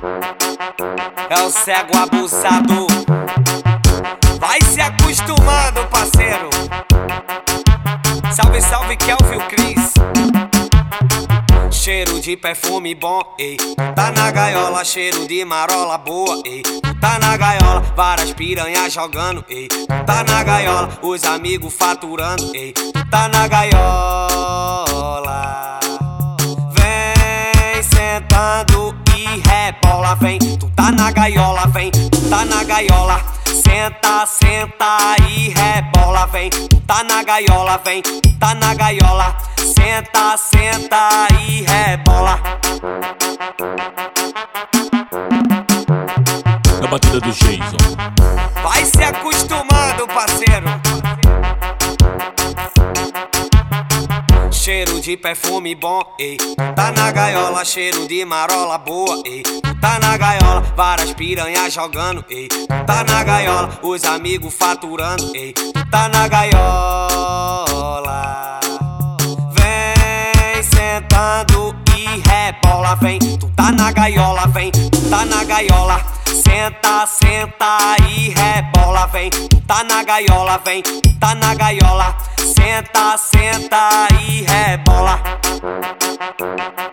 É o cego abusado. Vai se acostumando, parceiro. Salve, salve, Kelvin Cris. Cheiro de perfume bom, ei. Tá na gaiola, cheiro de marola boa, ei. Tá na gaiola, várias piranhas jogando, ei. Tá na gaiola, os amigos faturando, ei. Tá na gaiola. Vem sentando e rebola, vem. Tu tá na gaiola, vem. Tu tá na gaiola. Senta, senta e rebola, vem. Tu tá na gaiola, vem. Tu tá na gaiola. Senta, senta e rebola. Na batida do Jason. Vai se acostumando, parceiro. Cheiro de perfume bom, ei. Tá na gaiola, cheiro de marola boa, ei. Tá na gaiola, várias piranhas jogando, ei. Tá na gaiola, os amigos faturando, ei. Tá na gaiola. Vem sentando e rebola, vem. Tu tá na gaiola, vem. Tu tá na gaiola. Senta, senta e rebola, vem. Tu tá na gaiola, vem. Tu tá na gaiola. Senta, senta e rebola.